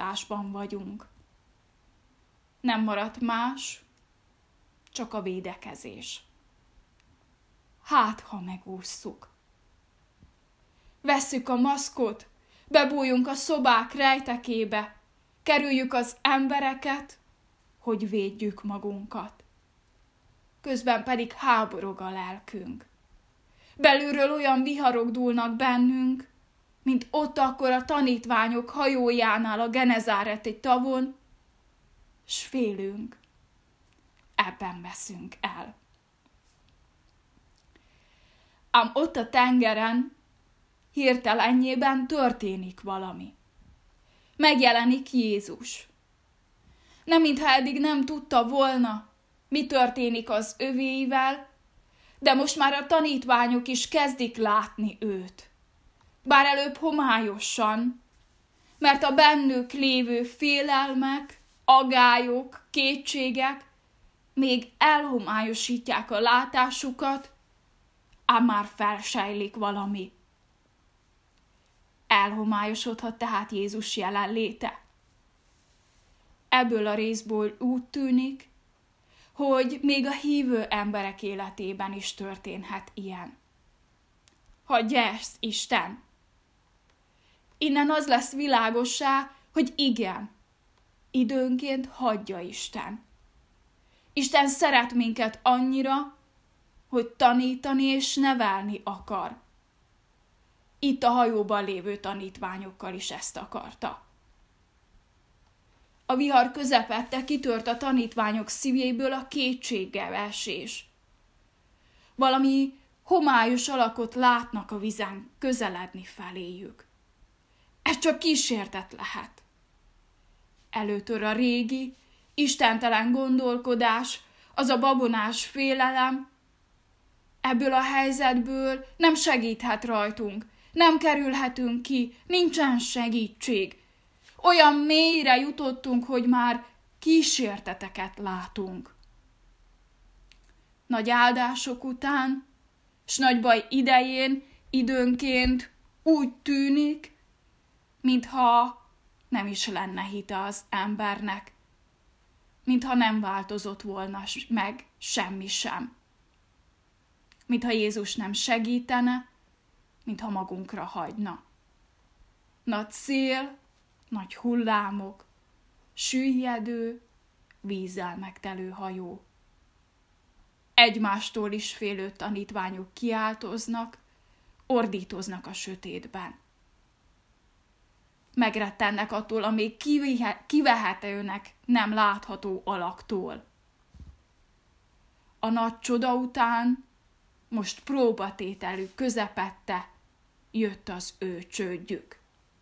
szorongásban vagyunk. Nem maradt más, csak a védekezés. Hát, ha megússzuk. Vesszük a maszkot, bebújjunk a szobák rejtekébe, kerüljük az embereket, hogy védjük magunkat. Közben pedig háborog a lelkünk. Belülről olyan viharok dúlnak bennünk, mint ott akkor a tanítványok hajójánál a Genezáreti tavon, s félünk. Ebben veszünk el. Ám ott a tengeren hirtelenjében történik valami. Megjelenik Jézus. Nem mintha eddig nem tudta volna, mi történik az övéivel, de most már a tanítványok is kezdik látni őt. Bár előbb homályosan, mert a bennük lévő félelmek, agályok, kétségek még elhomályosítják a látásukat, ám már felsejlik valami. Elhomályosodhat tehát Jézus jelenléte. Ebből a részből úgy tűnik, hogy még a hívő emberek életében is történhet ilyen. Hagyja ezt Isten! Innen az lesz világossá, hogy igen, időnként hagyja Isten. Isten szeret minket annyira, hogy tanítani és nevelni akar. Itt a hajóban lévő tanítványokkal is ezt akarta. A vihar közepette kitört a tanítványok szívéből a kétségbeesés. Valami homályos alakot látnak a vízen közeledni feléjük. Ez csak kísértet lehet. Előtör a régi, istentelen gondolkodás, az a babonás félelem. Ebből a helyzetből nem segíthet rajtunk, nem kerülhetünk ki, nincsen segítség. Olyan mélyre jutottunk, hogy már kísérteteket látunk. Nagy áldások után, s nagy baj idején időnként úgy tűnik, mintha nem is lenne hite az embernek, mintha nem változott volna meg semmi sem. Mintha Jézus nem segítene, mintha magunkra hagyna. Nagy szél, nagy hullámok, süllyedő, vízzel megtelő hajó. Egymástól is félő tanítványok kiáltoznak, ordítoznak a sötétben. Megrettennek attól a még kivehetőnek nem látható alaktól. A nagy csoda után most próbatételük közepette jött az ő csődjük.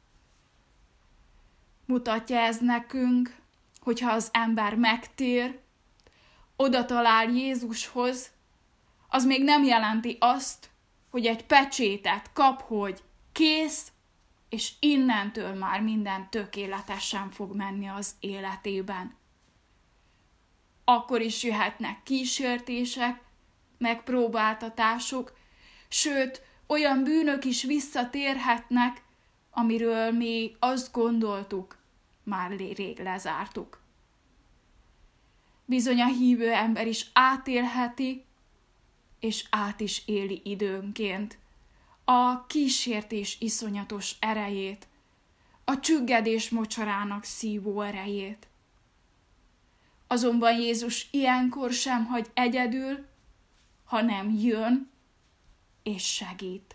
Mutatja ez nekünk, hogyha az ember megtér, oda talál Jézushoz, az még nem jelenti azt, hogy egy pecsétet kap, hogy kész, és innentől már minden tökéletesen fog menni az életében. Akkor is jöhetnek kísértések, megpróbáltatások, sőt, olyan bűnök is visszatérhetnek, amiről mi azt gondoltuk, már rég lezártuk. Bizony a hívő ember is átélheti, és át is éli időnként a kísértés iszonyatos erejét, a csüggedés mocsarának szívó erejét. Azonban Jézus ilyenkor sem hagy egyedül, hanem jön és segít.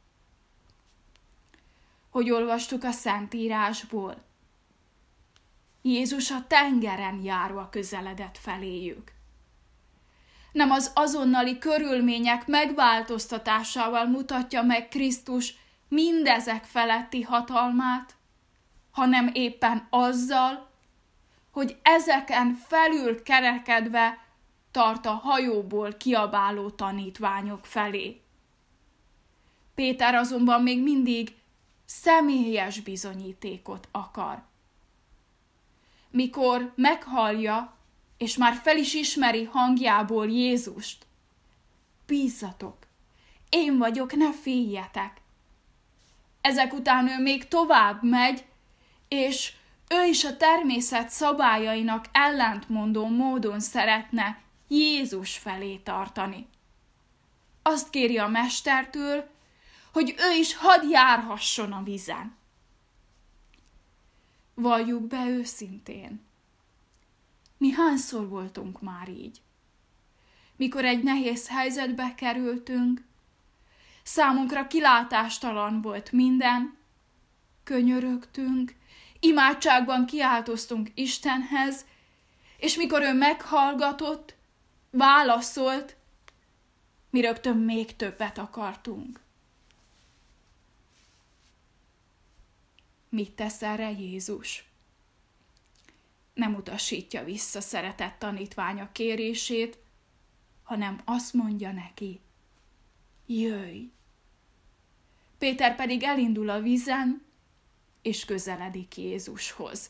Hogy olvastuk a Szentírásból? Jézus a tengeren járva közeledett feléjük. Nem az azonnali körülmények megváltoztatásával mutatja meg Krisztus mindezek feletti hatalmát, hanem éppen azzal, hogy ezeken felül kerekedve tart a hajóból kiabáló tanítványok felé. Péter azonban még mindig személyes bizonyítékot akar. Mikor meghallja, és már fel is ismeri hangjából Jézust, bízzatok, én vagyok, ne féljetek. Ezek után ő még tovább megy, és ő is a természet szabályainak ellentmondó módon szeretne Jézus felé tartani. Azt kéri a mestertől, hogy ő is hadd járhasson a vízen. Valljuk be őszintén. Mi hányszor voltunk már így? Mikor egy nehéz helyzetbe kerültünk, számunkra kilátástalan volt minden, könyörögtünk, imádságban kiáltoztunk Istenhez, és mikor ő meghallgatott, válaszolt, mi rögtön még többet akartunk. Mit tesz erre Jézus? Nem utasítja vissza szeretett tanítványa kérését, hanem azt mondja neki, jöjj! Péter pedig elindul a vízen, és közeledik Jézushoz.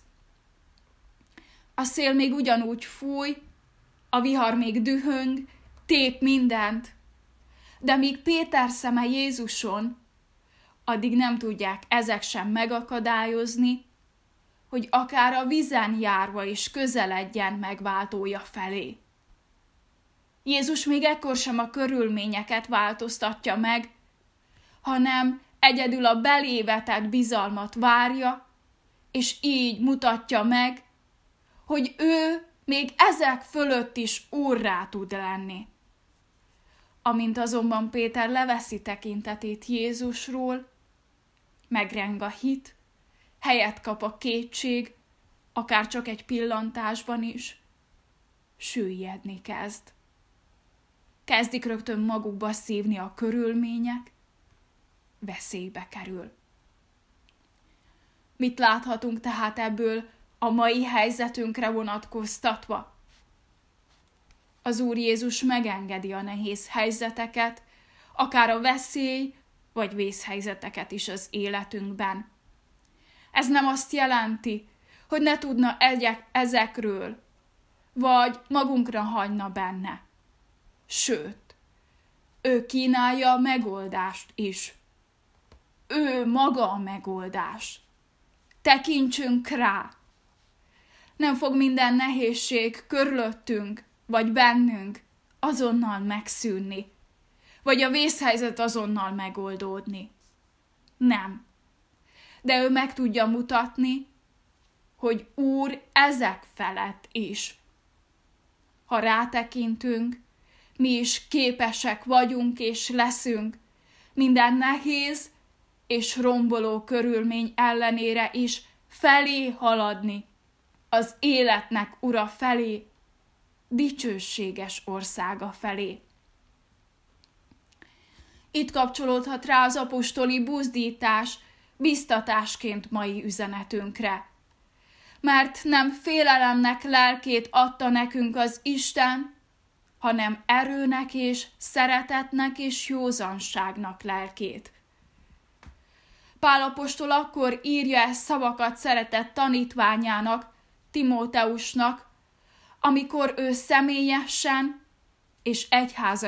A szél még ugyanúgy fúj, a vihar még dühöng, tép mindent, de míg Péter szeme Jézuson, addig nem tudják ezek sem megakadályozni, hogy akár a vízen járva is közeledjen megváltója felé. Jézus még ekkor sem a körülményeket változtatja meg, hanem egyedül a belé vetett bizalmat várja, és így mutatja meg, hogy ő még ezek fölött is úrrá tud lenni. Amint azonban Péter leveszi tekintetét Jézusról, megreng a hit, helyet kap a kétség, akár csak egy pillantásban is, süllyedni kezd. Kezdik rögtön magukba szívni a körülmények, veszélybe kerül. Mit láthatunk tehát ebből a mai helyzetünkre vonatkoztatva? Az Úr Jézus megengedi a nehéz helyzeteket, akár a veszély vagy vészhelyzeteket is az életünkben. Ez nem azt jelenti, hogy ne tudna ezekről, vagy magunkra hagyna benne. Sőt, ő kínálja a megoldást is. Ő maga a megoldás. Tekintsünk rá. Nem fog minden nehézség körülöttünk, vagy bennünk azonnal megszűnni, vagy a vészhelyzet azonnal megoldódni. Nem. De ő meg tudja mutatni, hogy Úr ezek felett is. Ha rátekintünk, mi is képesek vagyunk és leszünk minden nehéz és romboló körülmény ellenére is felé haladni, az életnek ura felé, dicsőséges országa felé. Itt kapcsolódhat rá az apostoli buzdítás biztatásként mai üzenetünkre. Mert nem félelemnek lelkét adta nekünk az Isten, hanem erőnek és szeretetnek és józanságnak lelkét. Pál apostol akkor írja ezt szavakat szeretett tanítványának, Timóteusnak, amikor ő személyesen és egyháza